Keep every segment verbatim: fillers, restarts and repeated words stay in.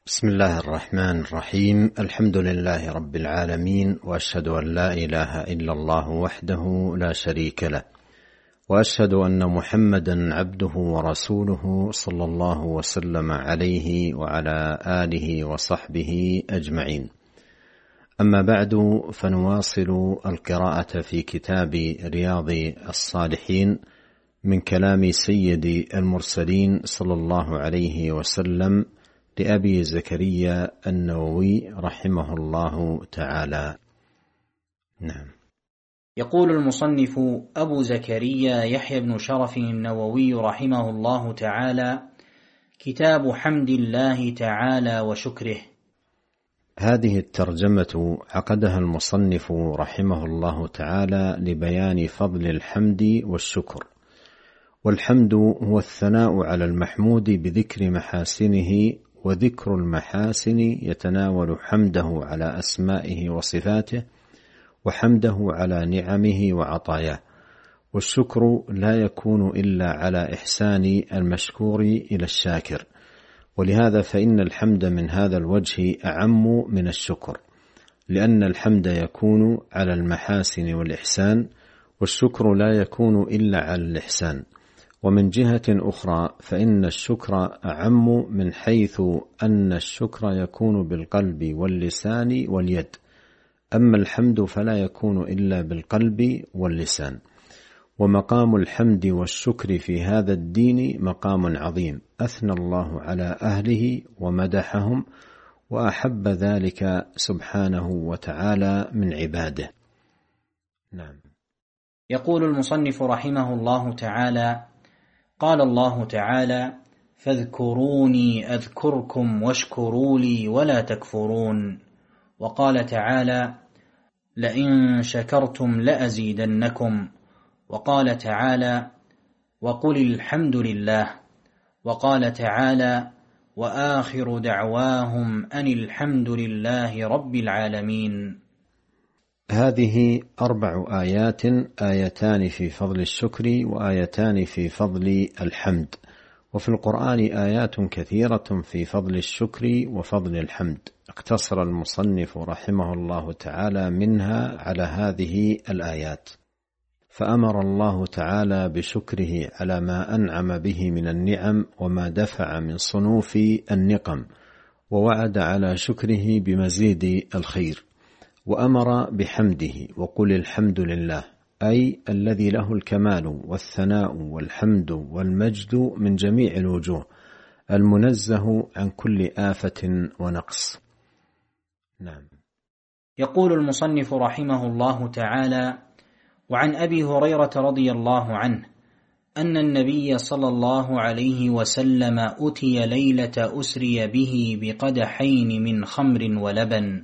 بسم الله الرحمن الرحيم. الحمد لله رب العالمين، وأشهد أن لا إله إلا الله وحده لا شريك له، وأشهد أن محمدا عبده ورسوله صلى الله وسلم عليه وعلى آله وصحبه أجمعين. أما بعد، فنواصل القراءة في كتاب رياض الصالحين من كلام سيد المرسلين صلى الله عليه وسلم لأبي زكريا النووي رحمه الله تعالى. نعم. يقول المصنف أبو زكريا يحيى بن شرف النووي رحمه الله تعالى: كتاب حمد الله تعالى وشكره. هذه الترجمة عقدها المصنف رحمه الله تعالى لبيان فضل الحمد والشكر. والحمد هو الثناء على المحمود بذكر محاسنه، وذكر المحاسن يتناول حمده على أسمائه وصفاته، وحمده على نعمه وعطاياه. والشكر لا يكون إلا على إحسان المشكور إلى الشاكر، ولهذا فإن الحمد من هذا الوجه أعم من الشكر، لأن الحمد يكون على المحاسن والإحسان، والشكر لا يكون إلا على الإحسان. ومن جهة أخرى فإن الشكر أعم من حيث أن الشكر يكون بالقلب واللسان واليد، أما الحمد فلا يكون إلا بالقلب واللسان. ومقام الحمد والشكر في هذا الدين مقام عظيم، أثنى الله على أهله ومدحهم، وأحب ذلك سبحانه وتعالى من عباده. نعم. يقول المصنف رحمه الله تعالى: قال الله تعالى: فاذكروني أذكركم واشكروا لي ولا تكفرون. وقال تعالى: لئن شكرتم لأزيدنكم. وقال تعالى: وقل الحمد لله. وقال تعالى: وآخر دعواهم أن الحمد لله رب العالمين. هذه أربع آيات، آيتان في فضل الشكر وآيتان في فضل الحمد. وفي القرآن آيات كثيرة في فضل الشكر وفضل الحمد، اقتصر المصنف رحمه الله تعالى منها على هذه الآيات. فأمر الله تعالى بشكره على ما أنعم به من النعم وما دفع من صنوف النقم، ووعد على شكره بمزيد الخير. وأمر بحمده، وقل الحمد لله، أي الذي له الكمال والثناء والحمد والمجد من جميع الوجوه، المنزه عن كل آفة ونقص. نعم. يقول المصنف رحمه الله تعالى: وعن أبي هريرة رضي الله عنه أن النبي صلى الله عليه وسلم أتي ليلة أسري به بقدحين من خمر ولبن،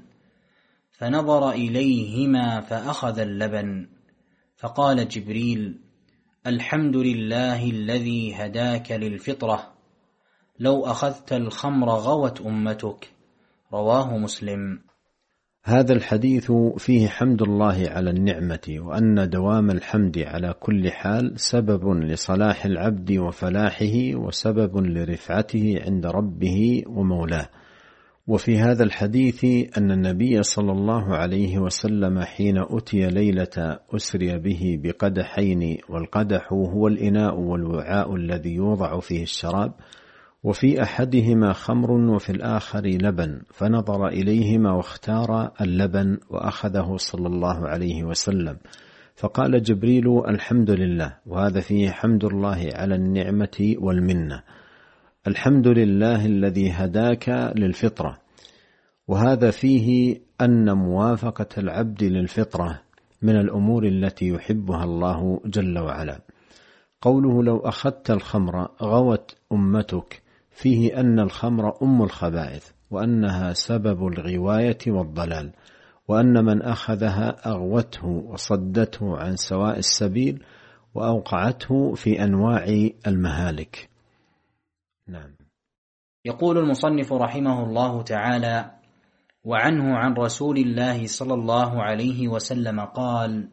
فنظر إليهما فأخذ اللبن، فقال جبريل: الحمد لله الذي هداك للفطرة، لو أخذت الخمر غوت أمتك. رواه مسلم. هذا الحديث فيه حمد الله على النعمة، وأن دوام الحمد على كل حال سبب لصلاح العبد وفلاحه، وسبب لرفعته عند ربه ومولاه. وفي هذا الحديث أن النبي صلى الله عليه وسلم حين أتي ليلة أسري به بقدحين، والقدح هو الإناء والوعاء الذي يوضع فيه الشراب، وفي أحدهما خمر وفي الآخر لبن، فنظر إليهما واختار اللبن وأخذه صلى الله عليه وسلم، فقال جبريل: الحمد لله. وهذا فيه حمد الله على النعمة والمنة. الحمد لله الذي هداك للفطرة، وهذا فيه أن موافقة العبد للفطرة من الأمور التي يحبها الله جل وعلا. قوله لو أخذت الخمر غوت أمتك، فيه أن الخمر أم الخبائث، وأنها سبب الغواية والضلال، وأن من أخذها أغوته وصدته عن سواء السبيل، وأوقعته في أنواع المهالك. نعم. يقول المصنف رحمه الله تعالى: وعنه عن رسول الله صلى الله عليه وسلم قال: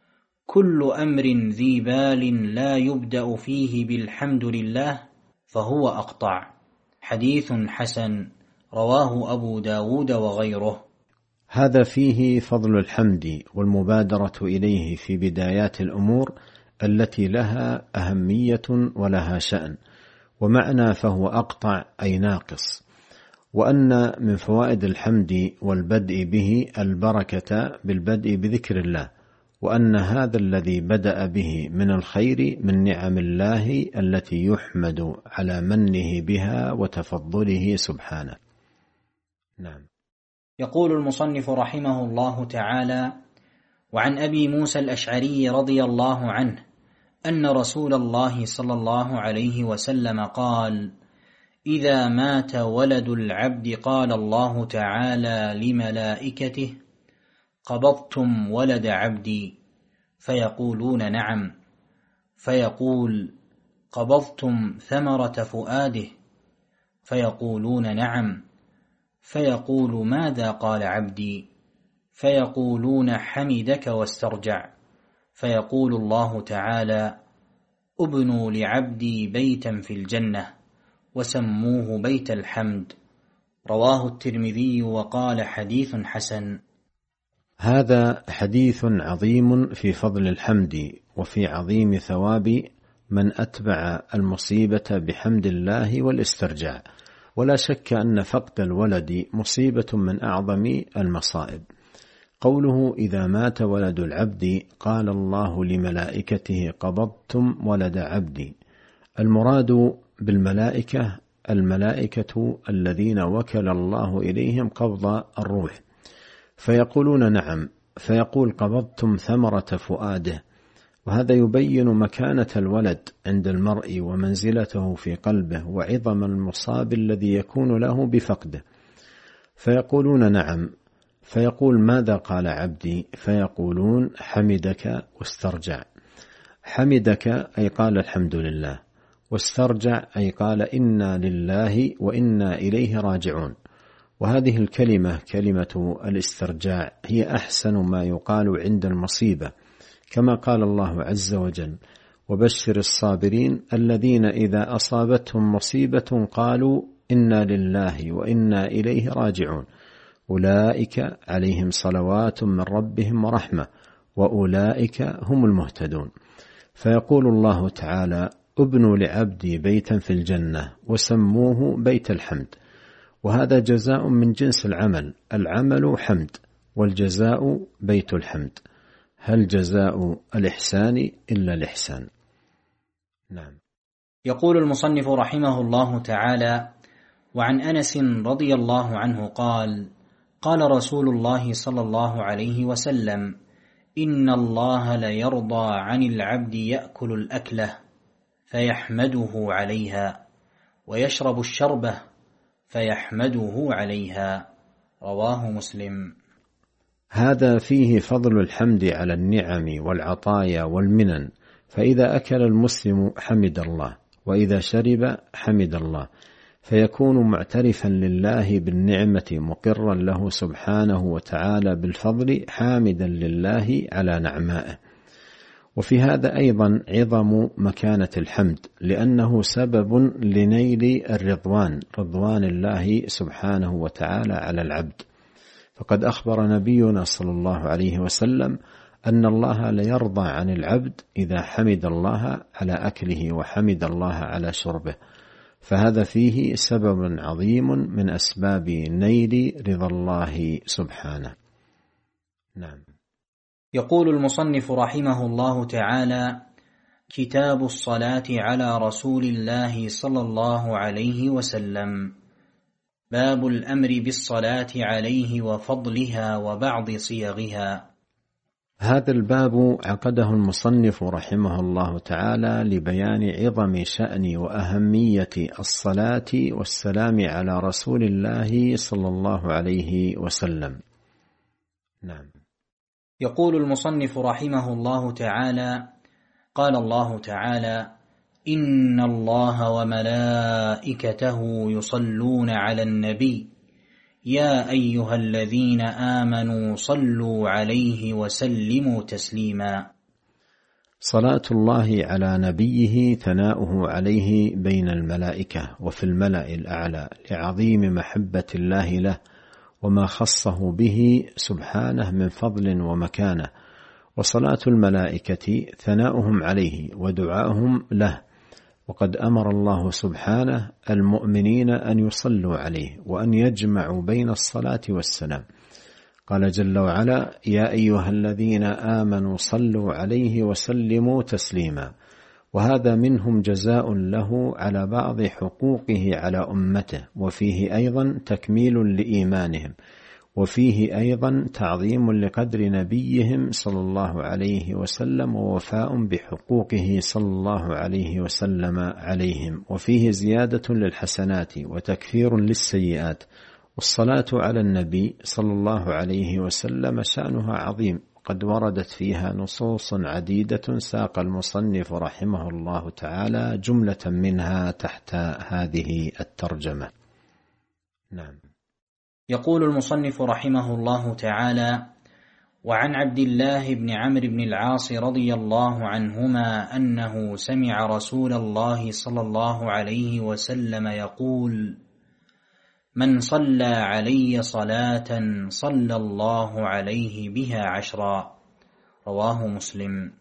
كل أمر ذي بال لا يبدأ فيه بالحمد لله فهو أقطع. حديث حسن، رواه أبو داود وغيره. هذا فيه فضل الحمد والمبادرة إليه في بدايات الأمور التي لها أهمية ولها شأن، ومعنى فهو أقطع أي ناقص، وأن من فوائد الحمد والبدء به البركة بالبدء بذكر الله، وأن هذا الذي بدأ به من الخير من نعم الله التي يحمد على منه بها وتفضله سبحانه. نعم. يقول المصنف رحمه الله تعالى: وعن أبي موسى الأشعري رضي الله عنه أن رسول الله صلى الله عليه وسلم قال: إذا مات ولد العبد قال الله تعالى لملائكته: قبضتم ولد عبدي؟ فيقولون نعم. فيقول: قبضتم ثمرة فؤاده؟ فيقولون نعم. فيقول: ماذا قال عبدي؟ فيقولون: حمدك واسترجع. فيقول الله تعالى: ابنوا لعبدي بيتا في الجنة وسموه بيت الحمد. رواه الترمذي وقال: حديث حسن. هذا حديث عظيم في فضل الحمد وفي عظيم ثواب من أتبع المصيبة بحمد الله والاسترجاع. ولا شك أن فقد الولد مصيبة من أعظم المصائب. قوله: إذا مات ولد العبد قال الله لملائكته: قبضتم ولد عبدي. المراد بالملائكة الملائكة الذين وكل الله إليهم قبض الروح، فيقولون نعم. فيقول: قبضتم ثمرة فؤاده. وهذا يبين مكانة الولد عند المرء ومنزلته في قلبه وعظم المصاب الذي يكون له بفقده. فيقولون نعم. فيقول: ماذا قال عبدي؟ فيقولون: حمدك واسترجع. حمدك أي قال الحمد لله، واسترجع أي قال إنا لله وإنا إليه راجعون. وهذه الكلمة كلمة الاسترجاع هي أحسن ما يقال عند المصيبة، كما قال الله عز وجل: وبشر الصابرين الذين إذا أصابتهم مصيبة قالوا إنا لله وإنا إليه راجعون أولئك عليهم صلوات من ربهم ورحمة وأولئك هم المهتدون. فيقول الله تعالى: ابنوا لعبدي بيتا في الجنة وسموه بيت الحمد. وهذا جزاء من جنس العمل، العمل حمد والجزاء بيت الحمد. هل جزاء الإحسان إلا الإحسان؟ نعم. يقول المصنف رحمه الله تعالى: وعن أنس رضي الله عنه قال: قال رسول الله صلى الله عليه وسلم: إن الله ليرضى عن العبد يأكل الأكلة فيحمده عليها، ويشرب الشربة فيحمده عليها. رواه مسلم. هذا فيه فضل الحمد على النعم والعطايا والمنن. فإذا أكل المسلم حمد الله، وإذا شرب حمد الله، فيكون معترفا لله بالنعمة مقرا له سبحانه وتعالى بالفضل حامدا لله على نعمائه. وفي هذا أيضا عظم مكانة الحمد، لأنه سبب لنيل الرضوان، رضوان الله سبحانه وتعالى على العبد. فقد أخبر نبينا صلى الله عليه وسلم أن الله ليرضى عن العبد إذا حمد الله على أكله وحمد الله على شربه. فهذا فيه سبب عظيم من أسباب نيل رضا الله سبحانه. نعم. يقول المصنف رحمه الله تعالى: كتاب الصلاة على رسول الله صلى الله عليه وسلم. باب الأمر بالصلاة عليه وفضلها وبعض صيغها. هذا الباب عقده المصنف رحمه الله تعالى لبيان عظم شأن وأهمية الصلاة والسلام على رسول الله صلى الله عليه وسلم. نعم. يقول المصنف رحمه الله تعالى: قال الله تعالى: إن الله وملائكته يصلون على النبي يا أيها الذين آمنوا صلوا عليه وسلموا تسليما. صلاة الله على نبيه ثناؤه عليه بين الملائكة وفي الملأ الأعلى لعظيم محبة الله له وما خصه به سبحانه من فضل ومكانة، وصلاة الملائكة ثناؤهم عليه ودعاؤهم له، وقد أمر الله سبحانه المؤمنين أن يصلوا عليه وأن يجمعوا بين الصلاة والسلام. قال جل وعلا: يا أيها الذين آمنوا صلوا عليه وسلموا تسليما. وهذا منهم جزاء له على بعض حقوقه على أمته، وفيه أيضا تكميل لإيمانهم، وفيه أيضا تعظيم لقدر نبيهم صلى الله عليه وسلم ووفاء بحقوقه صلى الله عليه وسلم عليهم، وفيه زيادة للحسنات وتكفير للسيئات. والصلاة على النبي صلى الله عليه وسلم شأنها عظيم، قد وردت فيها نصوص عديدة ساق المصنف رحمه الله تعالى جملة منها تحت هذه الترجمة. نعم. يقول المصنف رحمه الله تعالى: وعن عبد الله بن عمرو بن العاص رضي الله عنهما أنه سمع رسول الله صلى الله عليه وسلم يقول: من صلى علي صلاة صلى الله عليه بها عشرا. رواه مسلم.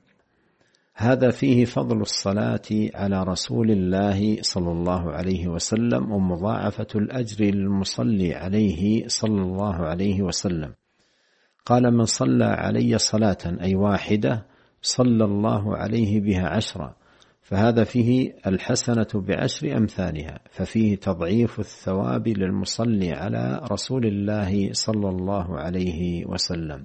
هذا فيه فضل الصلاة على رسول الله صلى الله عليه وسلم ومضاعفة الأجر للمصلي عليه صلى الله عليه وسلم. قال: من صلى علي صلاة أي واحدة صلى الله عليه بها عشرا، فهذا فيه الحسنة بعشر أمثالها، ففيه تضعيف الثواب للمصلي على رسول الله صلى الله عليه وسلم.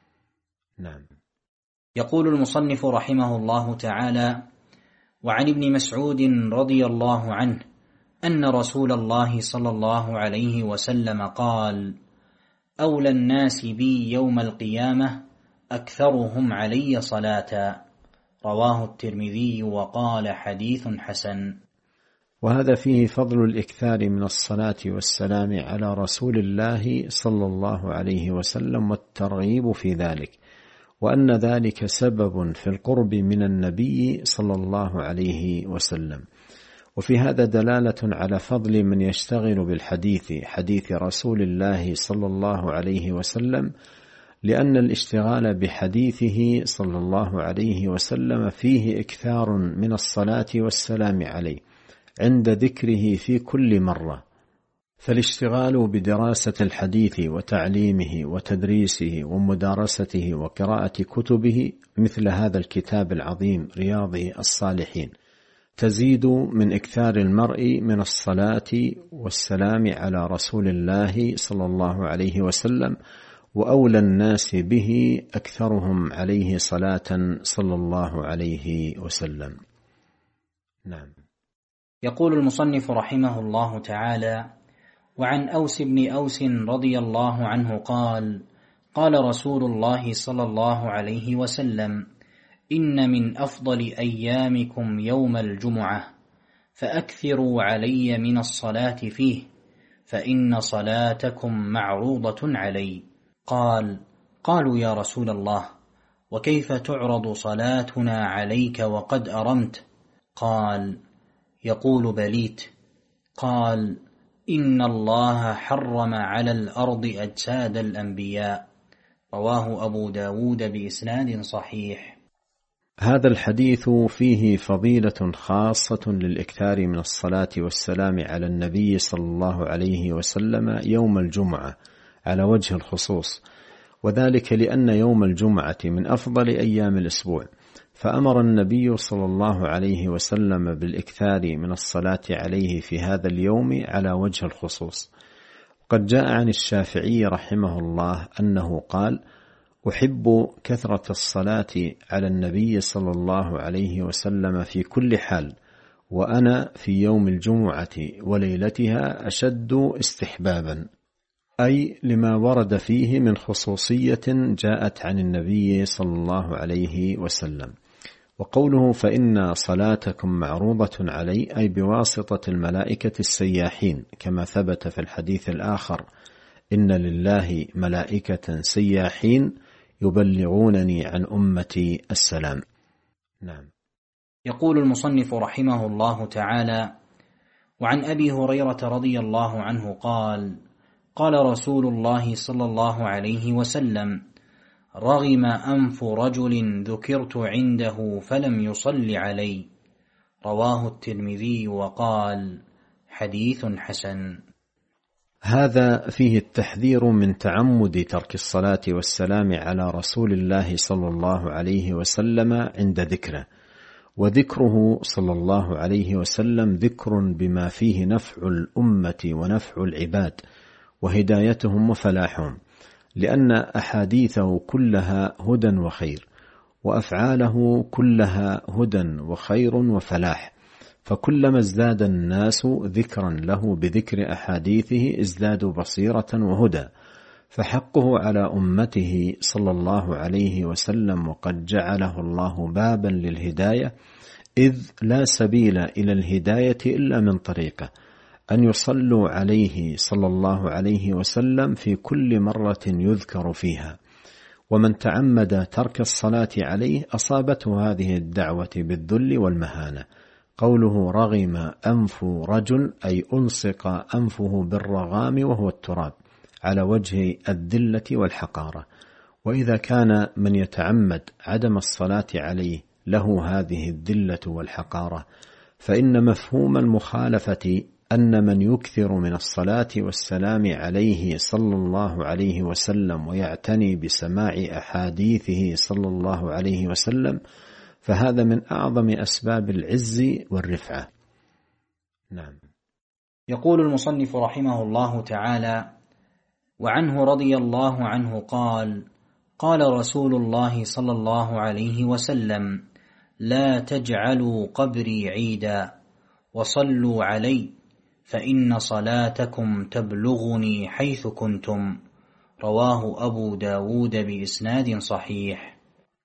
نعم. يقول المصنف رحمه الله تعالى: وعن ابن مسعود رضي الله عنه أن رسول الله صلى الله عليه وسلم قال: أولى الناس بي يوم القيامة أكثرهم علي صلاة. رواه الترمذي وقال: حديث حسن. وهذا فيه فضل الإكثار من الصلاة والسلام على رسول الله صلى الله عليه وسلم والترغيب في ذلك، وأن ذلك سبب في القرب من النبي صلى الله عليه وسلم. وفي هذا دلالة على فضل من يشتغل بالحديث حديث رسول الله صلى الله عليه وسلم، لأن الاشتغال بحديثه صلى الله عليه وسلم فيه إكثار من الصلاة والسلام عليه عند ذكره في كل مرة. فالاشتغال بدراسة الحديث وتعليمه وتدريسه ومدارسته وقراءة كتبه مثل هذا الكتاب العظيم رياض الصالحين تزيد من إكثار المرء من الصلاة والسلام على رسول الله صلى الله عليه وسلم، وأولى الناس به أكثرهم عليه صلاة صلى الله عليه وسلم. نعم. يقول المصنف رحمه الله تعالى: وعن أوس بن أوس رضي الله عنه قال: قال رسول الله صلى الله عليه وسلم: إن من أفضل أيامكم يوم الجمعة، فأكثروا علي من الصلاة فيه، فإن صلاتكم معروضة علي. قال: قالوا يا رسول الله، وكيف تعرض صلاتنا عليك وقد أرمت؟ قال: يقول بليت. قال: إن الله حرم على الأرض أجساد الأنبياء. رواه أبو داود بإسناد صحيح. هذا الحديث فيه فضيلة خاصة للإكثار من الصلاة والسلام على النبي صلى الله عليه وسلم يوم الجمعة على وجه الخصوص، وذلك لأن يوم الجمعة من أفضل أيام الأسبوع، فأمر النبي صلى الله عليه وسلم بالإكثار من الصلاة عليه في هذا اليوم على وجه الخصوص. قد جاء عن الشافعي رحمه الله أنه قال: أحب كثرة الصلاة على النبي صلى الله عليه وسلم في كل حال، وأنا في يوم الجمعة وليلتها أشد استحبابا، أي لما ورد فيه من خصوصية جاءت عن النبي صلى الله عليه وسلم. وقوله فإن صلاتكم معروضة علي أي بواسطة الملائكة السياحين، كما ثبت في الحديث الآخر: إن لله ملائكة سياحين يبلغونني عن أمتي السلام. نعم. يقول المصنف رحمه الله تعالى: وعن أبي هريرة رضي الله عنه قال: قال رسول الله صلى الله عليه وسلم: رغم أنف رجل ذكرت عنده فلم يصل علي. رواه الترمذي وقال: حديث حسن. هذا فيه التحذير من تعمد ترك الصلاة والسلام على رسول الله صلى الله عليه وسلم عند ذكره، وذكره صلى الله عليه وسلم ذكر بما فيه نفع الأمة ونفع العباد وهدايتهم وفلاحهم، لأن أحاديثه كلها هدى وخير، وأفعاله كلها هدى وخير وفلاح، فكلما ازداد الناس ذكرا له بذكر أحاديثه ازدادوا بصيرة وهدى، فحقه على أمته صلى الله عليه وسلم، وقد جعله الله بابا للهداية، إذ لا سبيل إلى الهداية إلا من طريقه، أن يصلوا عليه صلى الله عليه وسلم في كل مرة يذكر فيها. ومن تعمد ترك الصلاة عليه أصابته هذه الدعوة بالذل والمهانة. قوله رغم أنف رجل أي ألصق أنفه بالرغام وهو التراب على وجه الذلة والحقارة. وإذا كان من يتعمد عدم الصلاة عليه له هذه الذلة والحقارة، فإن مفهوم المخالفة أن من يكثر من الصلاة والسلام عليه صلى الله عليه وسلم ويعتني بسماع أحاديثه صلى الله عليه وسلم، فهذا من أعظم أسباب العز والرفعة. نعم. يقول المصنف رحمه الله تعالى: وعنه رضي الله عنه قال: قال رسول الله صلى الله عليه وسلم: لا تجعلوا قبري عيدا وصلوا علي فإن صلاتكم تبلغني حيث كنتم. رواه أبو داود بإسناد صحيح.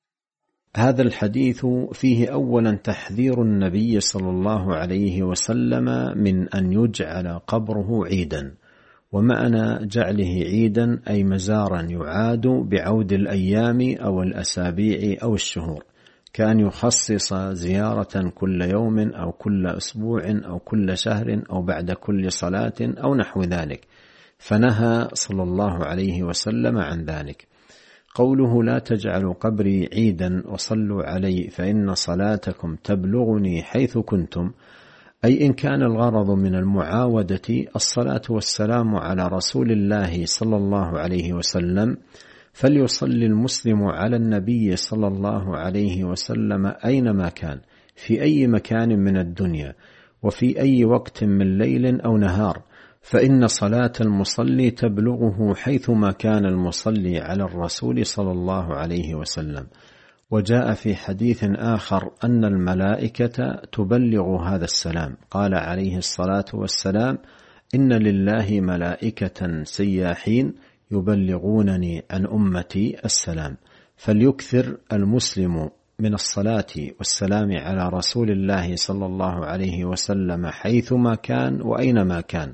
هذا الحديث فيه أولا تحذير النبي صلى الله عليه وسلم من أن يجعل قبره عيدا، ومعنى جعله عيدا أي مزارا يعاد بعود الأيام أو الأسابيع أو الشهور، كأن يخصص زيارة كل يوم أو كل أسبوع أو كل شهر أو بعد كل صلاة أو نحو ذلك، فنهى صلى الله عليه وسلم عن ذلك. قوله لا تجعلوا قبري عيدا وصلوا علي فإن صلاتكم تبلغني حيث كنتم، أي إن كان الغرض من المعاودة الصلاة والسلام على رسول الله صلى الله عليه وسلم، فليصلي المسلم على النبي صلى الله عليه وسلم أينما كان في أي مكان من الدنيا وفي أي وقت من ليل أو نهار، فإن صلاة المصلي تبلغه حيثما كان المصلي على الرسول صلى الله عليه وسلم. وجاء في حديث آخر أن الملائكة تبلغ هذا السلام، قال عليه الصلاة والسلام: إن لله ملائكة سياحين يبلغونني عن أمتي السلام. فليكثر المسلم من الصلاة والسلام على رسول الله صلى الله عليه وسلم حيثما كان وأينما كان،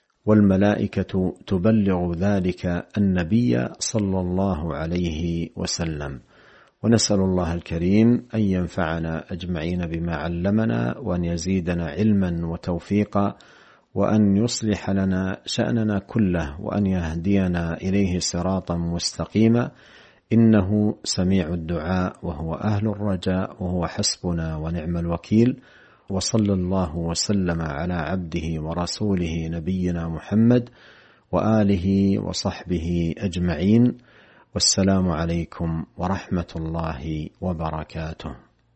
والملائكة تبلغ ذلك النبي صلى الله عليه وسلم. ونسأل الله الكريم أن ينفعنا أجمعين بما علمنا، وأن يزيدنا علما وتوفيقا، وأن يصلح لنا شأننا كله، وأن يهدينا إليه صراطا مستقيما، إنه سميع الدعاء وهو أهل الرجاء وهو حسبنا ونعم الوكيل. وصلى الله وسلم على عبده ورسوله نبينا محمد وآله وصحبه أجمعين، والسلام عليكم ورحمة الله وبركاته.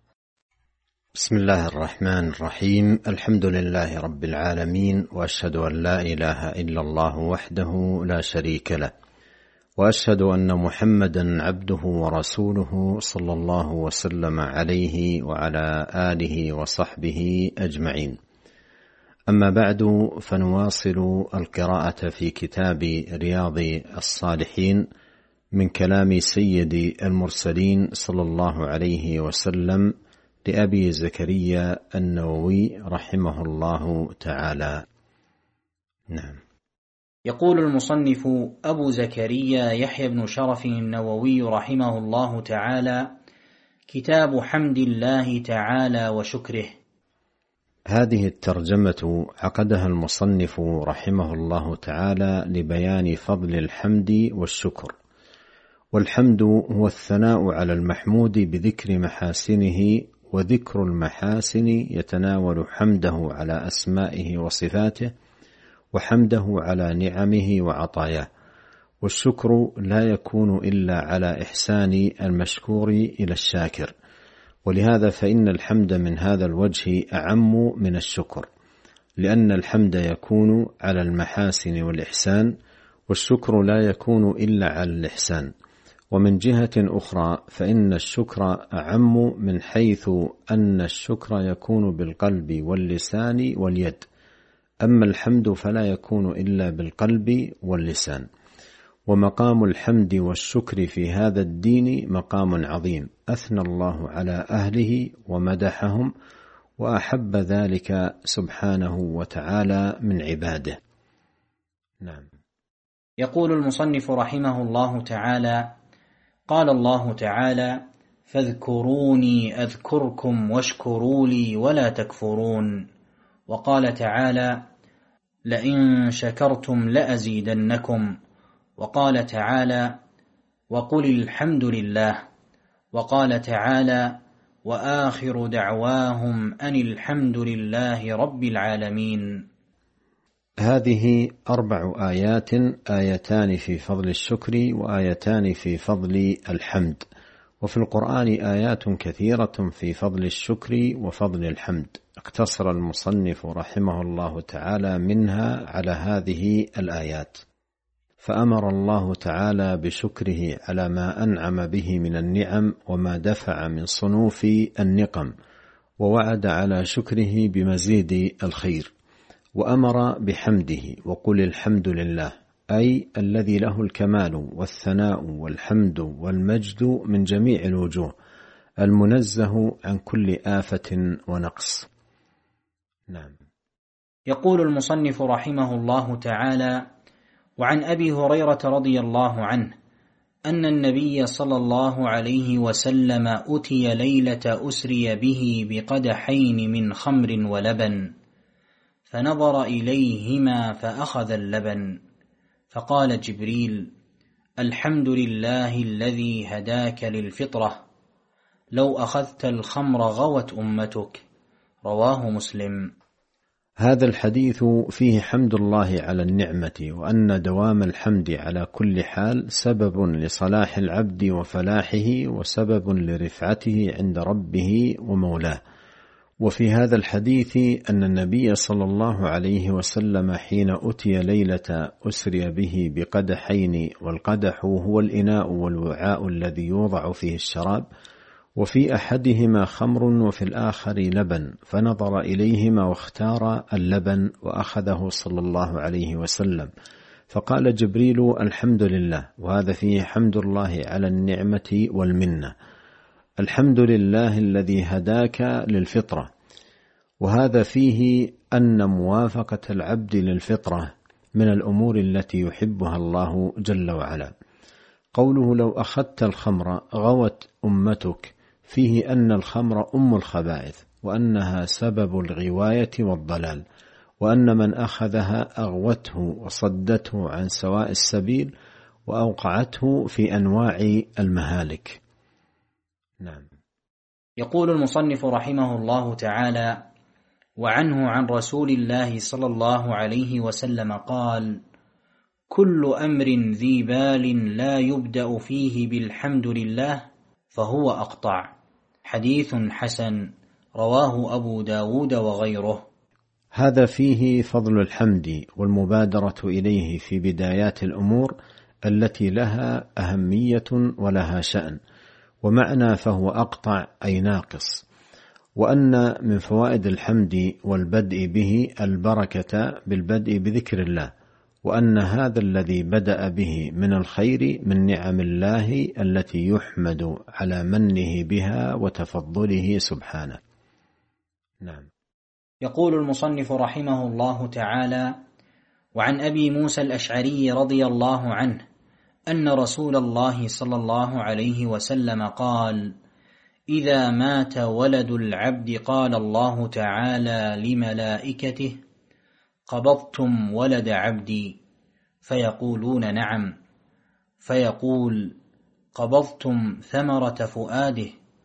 بسم الله الرحمن الرحيم. الحمد لله رب العالمين، وأشهد أن لا إله إلا الله وحده لا شريك له، وأشهد أن محمدا عبده ورسوله صلى الله وسلم عليه وعلى آله وصحبه أجمعين. أما بعد، فنواصل القراءة في كتاب رياض الصالحين من كلام سيد المرسلين صلى الله عليه وسلم لأبي زكريا النووي رحمه الله تعالى. نعم. يقول المصنف أبو زكريا يحيى بن شرف النووي رحمه الله تعالى: كتاب حمد الله تعالى وشكره. هذه الترجمة عقدها المصنف رحمه الله تعالى لبيان فضل الحمد والشكر. والحمد هو الثناء على المحمود بذكر محاسنه، وذكر المحاسن يتناول حمده على أسمائه وصفاته، وحمده على نعمه وعطاياه. والشكر لا يكون إلا على إحسان المشكور إلى الشاكر، ولهذا فإن الحمد من هذا الوجه أعم من الشكر، لأن الحمد يكون على المحاسن والإحسان، والشكر لا يكون إلا على الإحسان. ومن جهة أخرى فإن الشكر أعم من حيث أن الشكر يكون بالقلب واللسان واليد، أما الحمد فلا يكون إلا بالقلب واللسان. ومقام الحمد والشكر في هذا الدين مقام عظيم، أثنى الله على أهله ومدحهم، وأحب ذلك سبحانه وتعالى من عباده. نعم. يقول المصنف رحمه الله تعالى: قال الله تعالى: فاذكروني أذكركم واشكروا لي ولا تكفرون. وقال تعالى: لئن شكرتم لأزيدنكم. وقال تعالى: وقل الحمد لله. وقال تعالى: وآخر دعواهم أن الحمد لله رب العالمين. هذه أربع آيات، آيتان في فضل الشكر وآيتان في فضل الحمد. وفي القرآن آيات كثيرة في فضل الشكر وفضل الحمد، اقتصر المصنف رحمه الله تعالى منها على هذه الآيات. فأمر الله تعالى بشكره على ما أنعم به من النعم وما دفع من صنوف النقم، ووعد على شكره بمزيد الخير. وأمر بحمده، وقل الحمد لله، أي الذي له الكمال والثناء والحمد والمجد من جميع الوجوه، المنزه عن كل آفة ونقص. نعم. يقول المصنف رحمه الله تعالى: وعن أبي هريرة رضي الله عنه أن النبي صلى الله عليه وسلم أتي ليلة أسري به بقدحين من خمر ولبن، فنظر إليهما فأخذ اللبن، فقال جبريل: الحمد لله الذي هداك للفطرة، لو أخذت الخمر غوت أمتك. رواه مسلم. هذا الحديث فيه حمد الله على النعمة، وأن دوام الحمد على كل حال سبب لصلاح العبد وفلاحه، وسبب لرفعته عند ربه ومولاه. وفي هذا الحديث أن النبي صلى الله عليه وسلم حين أتي ليلة أسري به بقدحين، والقدح هو الإناء والوعاء الذي يوضع فيه الشراب، وفي أحدهما خمر وفي الآخر لبن، فنظر إليهما واختار اللبن وأخذه صلى الله عليه وسلم، فقال جبريل: الحمد لله. وهذا فيه حمد الله على النعمة والمنة. الحمد لله الذي هداك للفطرة، وهذا فيه أن موافقة العبد للفطرة من الأمور التي يحبها الله جل وعلا. قوله لو أخذت الخمر غوت أمتك، فيه أن الخمر أم الخبائث، وأنها سبب الغواية والضلال، وأن من أخذها أغوته وصدته عن سواء السبيل، وأوقعته في أنواع المهالك. نعم. يقول المصنف رحمه الله تعالى: وعنه عن رسول الله صلى الله عليه وسلم قال: كل أمر ذي بال لا يبدأ فيه بالحمد لله فهو أقطع. حديث حسن، رواه أبو داود وغيره. هذا فيه فضل الحمد والمبادرة إليه في بدايات الأمور التي لها أهمية ولها شأن، ومعنى فهو أقطع أي ناقص. وأن من فوائد الحمد والبدء به البركة بالبدء بذكر الله، وأن هذا الذي بدأ به من الخير من نعم الله التي يحمد على منه بها وتفضله سبحانه. نعم. يقول المصنف رحمه الله تعالى: وعن أبي موسى الأشعري رضي الله عنه أن رسول الله صلى الله عليه وسلم قال: إذا مات ولد العبد قال الله تعالى لملائكته قبضتم ولد عبدي فيقولون نعم، فيقول قبضتم ثمرة فؤاده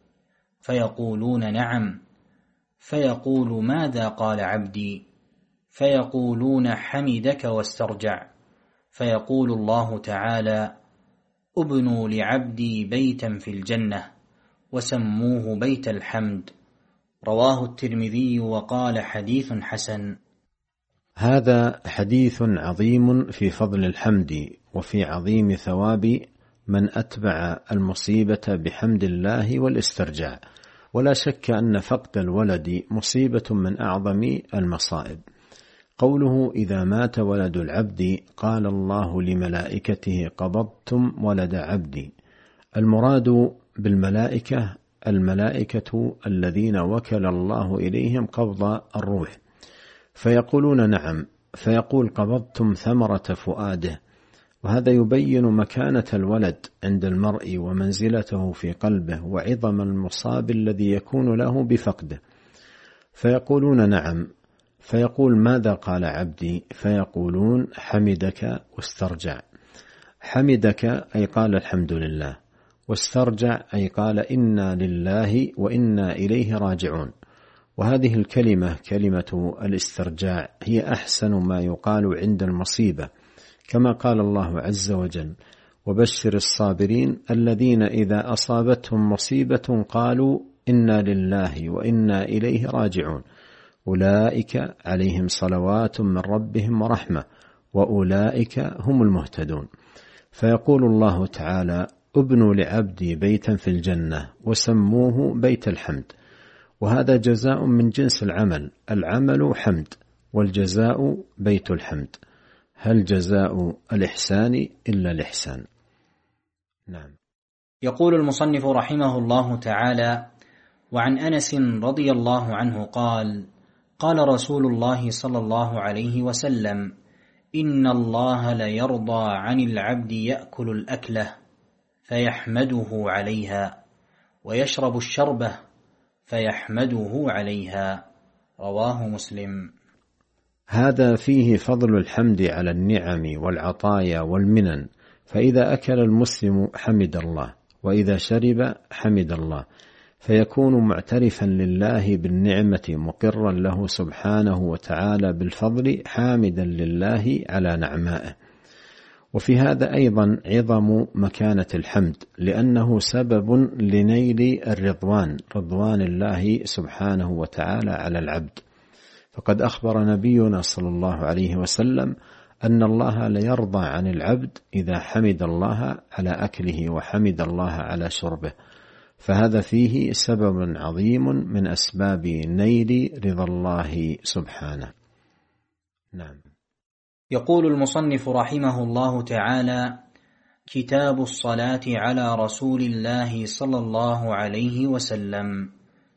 فيقولون نعم، فيقول ماذا قال عبدي؟ فيقولون حمدك واسترجع، فيقول الله تعالى ابنوا لعبدي بيتا في الجنة وسموه بيت الحمد. رواه الترمذي وقال حديث حسن. هذا حديث عظيم في فضل الحمد وفي عظيم ثواب من أتبع المصيبة بحمد الله والاسترجاع. ولا شك أن فقد الولد مصيبة من أعظم المصائب. قوله إذا مات ولد العبد قال الله لملائكته قبضتم ولد عبدي، المراد بالملائكة الملائكة الذين وكل الله إليهم قبض الروح، فيقولون نعم، فيقول قبضتم ثمرة فؤاده، وهذا يبين مكانة الولد عند المرء ومنزلته في قلبه وعظم المصاب الذي يكون له بفقده. فيقولون نعم، فيقول ماذا قال عبدي؟ فيقولون حمدك واسترجع. حمدك أي قال الحمد لله، واسترجع أي قال إنا لله وإنا إليه راجعون. وهذه الكلمة كلمة الاسترجاع هي أحسن ما يقال عند المصيبة، كما قال الله عز وجل وبشر الصابرين الذين إذا أصابتهم مصيبة قالوا إنا لله وإنا إليه راجعون أولئك عليهم صلوات من ربهم ورحمة وأولئك هم المهتدون. فيقول الله تعالى ابنوا لعبدي بيتا في الجنة وسموه بيت الحمد، وهذا جزاء من جنس العمل، العمل حمد والجزاء بيت الحمد. هل جزاء الإحسان إلا الإحسان؟ نعم. يقول المصنف رحمه الله تعالى: وعن أنس رضي الله عنه قال: قال رسول الله صلى الله عليه وسلم: إن الله ليرضى عن العبد يأكل الأكلة فيحمده عليها ويشرب الشربة فيحمده عليها. رواه مسلم. هذا فيه فضل الحمد على النعم والعطايا والمنن، فإذا أكل المسلم حمد الله، وإذا شرب حمد الله، فيكون معترفا لله بالنعمة مقرا له سبحانه وتعالى بالفضل حامدا لله على نعمائه. وفي هذا أيضا عظم مكانة الحمد، لأنه سبب لنيل الرضوان، رضوان الله سبحانه وتعالى على العبد. فقد أخبر نبينا صلى الله عليه وسلم أن الله ليرضى عن العبد إذا حمد الله على أكله وحمد الله على شربه، فهذا فيه سبب عظيم من أسباب نيل رضا الله سبحانه. نعم. يقول المصنف رحمه الله تعالى: كتاب الصلاة على رسول الله صلى الله عليه وسلم.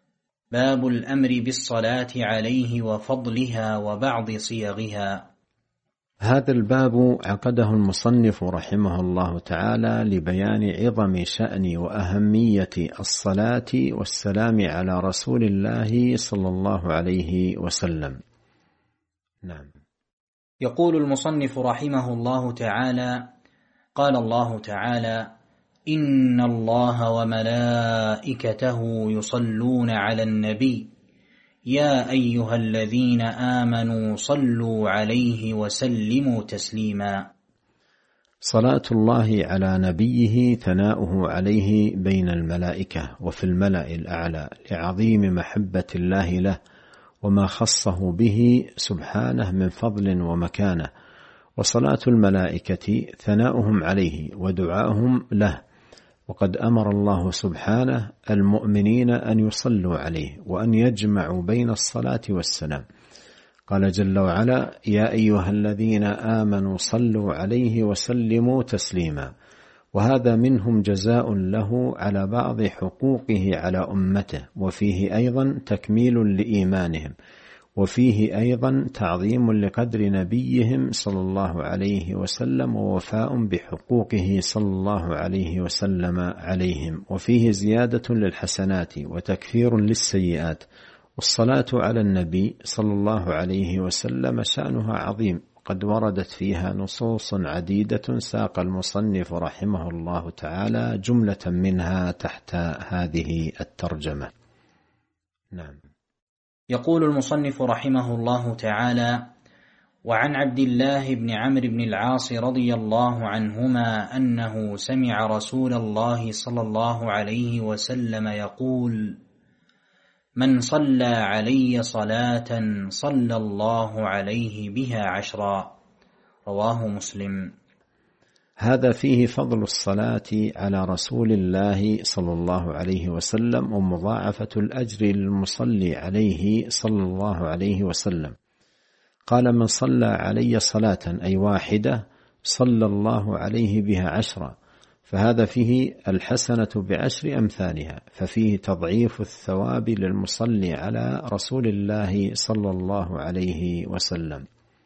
باب الأمر بالصلاة عليه وفضلها وبعض صيغها. هذا الباب عقده المصنف رحمه الله تعالى لبيان عظم شأن وأهمية الصلاة والسلام على رسول الله صلى الله عليه وسلم. نعم. يقول المصنف رحمه الله تعالى: قال الله تعالى: إن الله وملائكته يصلون على النبي يا أيها الذين آمنوا صلوا عليه وسلموا تسليما. صلاة الله على نبيه ثناؤه عليه بين الملائكة وفي الملأ الأعلى لعظيم محبة الله له وما خصه به سبحانه من فضل ومكانة. وصلاة الملائكة ثناؤهم عليه ودعاهم له، وقد أمر الله سبحانه المؤمنين أن يصلوا عليه وأن يجمعوا بين الصلاة والسلام. قال جل وعلا: يا أيها الذين آمنوا صلوا عليه وسلموا تسليما. وهذا منهم جزاء له على بعض حقوقه على أمته، وفيه أيضا تكميل لإيمانهم وفيه أيضا تعظيم لقدر نبيهم صلى الله عليه وسلم ووفاء بحقوقه صلى الله عليه وسلم عليهم، وفيه زيادة للحسنات وتكفير للسيئات. والصلاة على النبي صلى الله عليه وسلم شأنها عظيم، قد وردت فيها نصوص عديدة ساق المصنف رحمه الله تعالى جملة منها تحت هذه الترجمة. نعم. يقول المصنف رحمه الله تعالى: وعن عبد الله بن عمرو بن العاص رضي الله عنهما أنه سمع رسول الله صلى الله عليه وسلم يقول: من صلى علي صلاة صلى الله عليه بها عشرا. رواه مسلم. هذا فيه فضل الصلاة على رسول الله صلى الله عليه وسلم ومضاعفة الأجر للمصلي عليه صلى الله عليه وسلم. قال: من صلى علي صلاة أي واحدة صلى الله عليه بها عشرا، فهذا فيه الحسنة بعشر أمثالها، ففيه تضعيف الثواب للمصلي على رسول الله صلى الله عليه وسلم.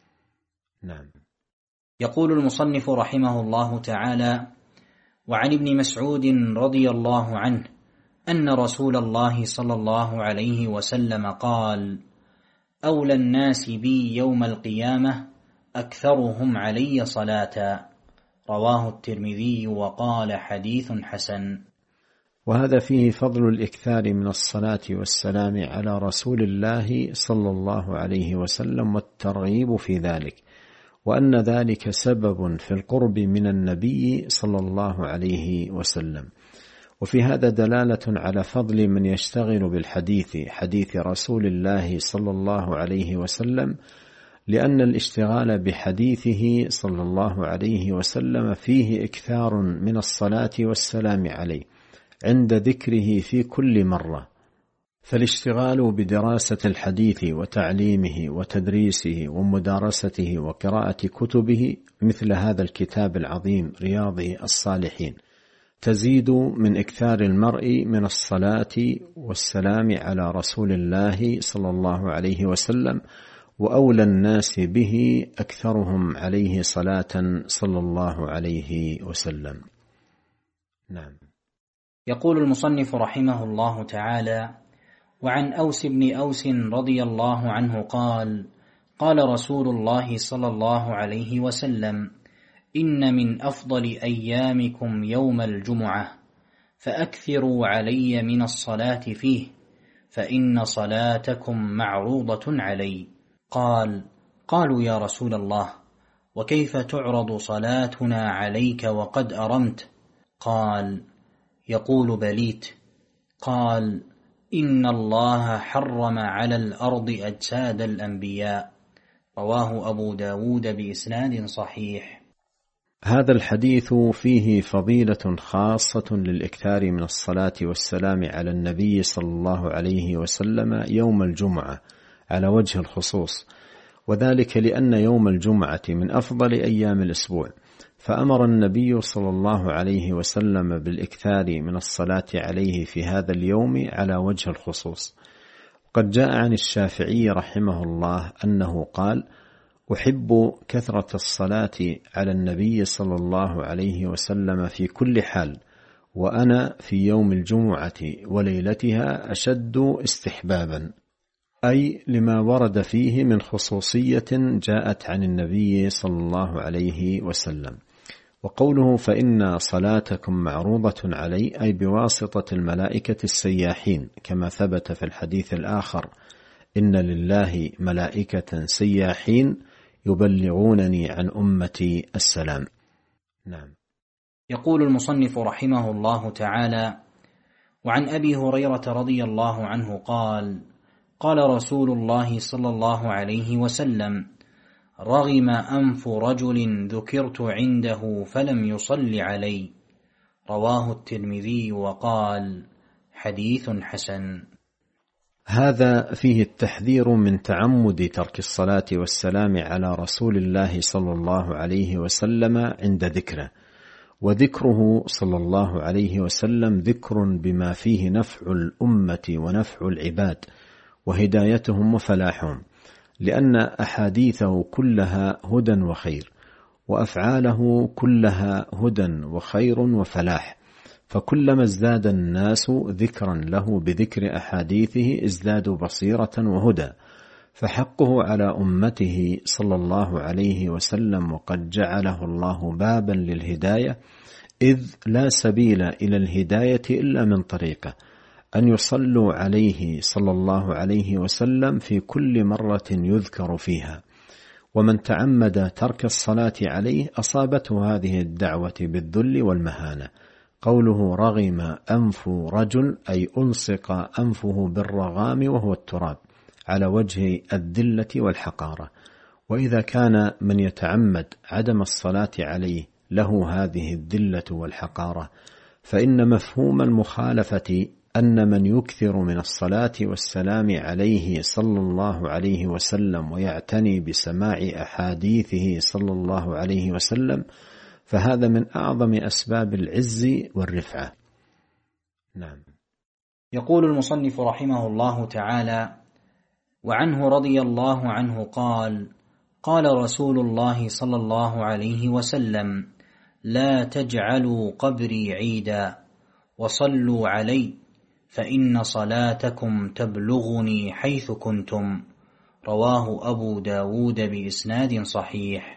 نعم. يقول المصنف رحمه الله تعالى: وعن ابن مسعود رضي الله عنه أن رسول الله صلى الله عليه وسلم قال: أولى الناس بي يوم القيامة أكثرهم علي صلاة. رواه الترمذي وقال: حديث حسن. وهذا فيه فضل الإكثار من الصلاة والسلام على رسول الله صلى الله عليه وسلم والترغيب في ذلك، وأن ذلك سبب في القرب من النبي صلى الله عليه وسلم. وفي هذا دلالة على فضل من يشتغل بالحديث حديث رسول الله صلى الله عليه وسلم، لأن الاشتغال بحديثه صلى الله عليه وسلم فيه إكثار من الصلاة والسلام عليه عند ذكره في كل مرة. فالاشتغال بدراسة الحديث وتعليمه وتدريسه ومدارسته وقراءة كتبه مثل هذا الكتاب العظيم رياض الصالحين تزيد من إكثار المرء من الصلاة والسلام على رسول الله صلى الله عليه وسلم، وأولى الناس به أكثرهم عليه صلاة صلى الله عليه وسلم. نعم. يقول المصنف رحمه الله تعالى: وعن أوس بن أوس رضي الله عنه قال: قال رسول الله صلى الله عليه وسلم: إن من أفضل أيامكم يوم الجمعة، فأكثروا علي من الصلاة فيه، فإن صلاتكم معروضة علي. قال: قالوا يا رسول الله، وكيف تعرض صلاتنا عليك وقد أرمت؟ قال: يقول بليت. قال: إن الله حرم على الأرض أجساد الأنبياء. رواه أبو داود بإسناد صحيح. هذا الحديث فيه فضيلة خاصة للإكثار من الصلاة والسلام على النبي صلى الله عليه وسلم يوم الجمعة على وجه الخصوص، وذلك لأن يوم الجمعة من أفضل أيام الأسبوع، فأمر النبي صلى الله عليه وسلم بالإكثار من الصلاة عليه في هذا اليوم على وجه الخصوص. قد جاء عن الشافعي رحمه الله أنه قال: أحب كثرة الصلاة على النبي صلى الله عليه وسلم في كل حال، وأنا في يوم الجمعة وليلتها أشد استحبابا، أي لما ورد فيه من خصوصية جاءت عن النبي صلى الله عليه وسلم. وقوله فإن صلاتكم معروضة علي أي بواسطة الملائكة السياحين، كما ثبت في الحديث الآخر: إن لله ملائكة سياحين يبلغونني عن أمتي السلام. نعم. يقول المصنف رحمه الله تعالى: وعن أبي هريرة رضي الله عنه قال: قال رسول الله صلى الله عليه وسلم: رغم أنف رجل ذكرت عنده فلم يصل علي. رواه الترمذي وقال: حديث حسن. هذا فيه التحذير من تعمد ترك الصلاة والسلام على رسول الله صلى الله عليه وسلم عند ذكره، وذكره صلى الله عليه وسلم ذكر بما فيه نفع الأمة ونفع العباد وهدايتهم وفلاحهم، لأن أحاديثه كلها هدى وخير، وأفعاله كلها هدى وخير وفلاح، فكلما ازداد الناس ذكرا له بذكر أحاديثه ازدادوا بصيرة وهدى، فحقه على أمته صلى الله عليه وسلم، وقد جعله الله بابا للهداية، إذ لا سبيل إلى الهداية إلا من طريقه، أن يصلوا عليه صلى الله عليه وسلم في كل مرة يذكر فيها. ومن تعمد ترك الصلاة عليه أصابته هذه الدعوة بالذل والمهانة. قوله رغم أنف رجل أي ألصق أنفه بالرغام وهو التراب على وجه الذلة والحقارة. وإذا كان من يتعمد عدم الصلاة عليه له هذه الذلة والحقارة، فإن مفهوم المخالفة أن من يكثر من الصلاة والسلام عليه صلى الله عليه وسلم ويعتني بسماع أحاديثه صلى الله عليه وسلم، فهذا من أعظم أسباب العز والرفعة. نعم. يقول المصنف رحمه الله تعالى: وعنه رضي الله عنه قال: قال رسول الله صلى الله عليه وسلم: لا تجعلوا قبري عيدا، وصلوا علي فإن صلاتكم تبلغني حيث كنتم. رواه أبو داود بإسناد صحيح.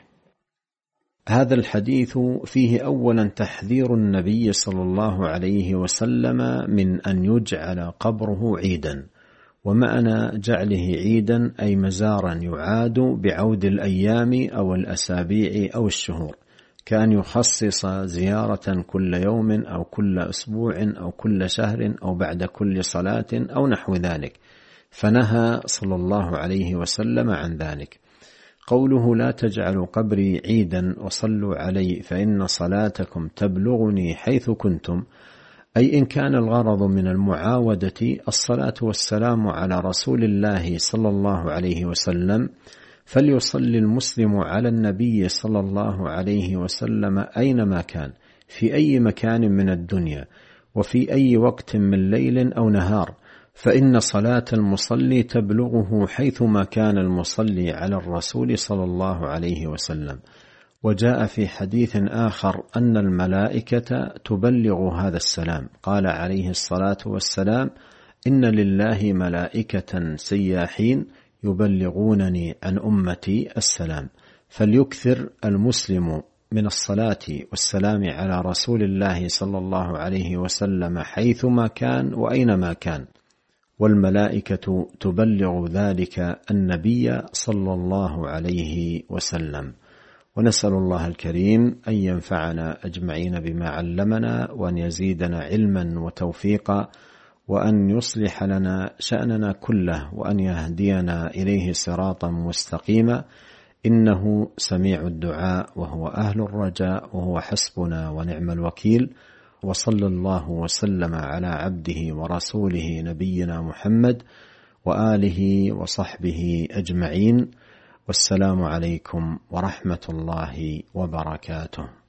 هذا الحديث فيه أولا تحذير النبي صلى الله عليه وسلم من أن يجعل قبره عيدا، ومعنى جعله عيدا أي مزارا يعاد بعود الأيام أو الأسابيع أو الشهور، كأن يخصص زيارة كل يوم أو كل أسبوع أو كل شهر أو بعد كل صلاة أو نحو ذلك، فنهى صلى الله عليه وسلم عن ذلك. قوله لا تجعلوا قبري عيدا وصلوا علي فإن صلاتكم تبلغني حيث كنتم، أي إن كان الغرض من المعاودة الصلاة والسلام على رسول الله صلى الله عليه وسلم، فليصلي المسلم على النبي صلى الله عليه وسلم أينما كان في أي مكان من الدنيا وفي أي وقت من ليل أو نهار، فإن صلاة المصلي تبلغه حيثما كان المصلي على الرسول صلى الله عليه وسلم. وجاء في حديث آخر أن الملائكة تبلغ هذا السلام، قال عليه الصلاة والسلام: إن لله ملائكة سياحين يبلغونني عن أمتي السلام. فليكثر المسلم من الصلاة والسلام على رسول الله صلى الله عليه وسلم حيثما كان وأينما كان، والملائكة تبلغ ذلك النبي صلى الله عليه وسلم. ونسأل الله الكريم أن ينفعنا أجمعين بما علمنا، وأن يزيدنا علما وتوفيقا، وأن يصلح لنا شأننا كله، وأن يهدينا إليه صراطا مستقيما، إنه سميع الدعاء وهو أهل الرجاء، وهو حسبنا ونعم الوكيل. وصلى الله وسلم على عبده ورسوله نبينا محمد وآله وصحبه أجمعين، والسلام عليكم ورحمة الله وبركاته.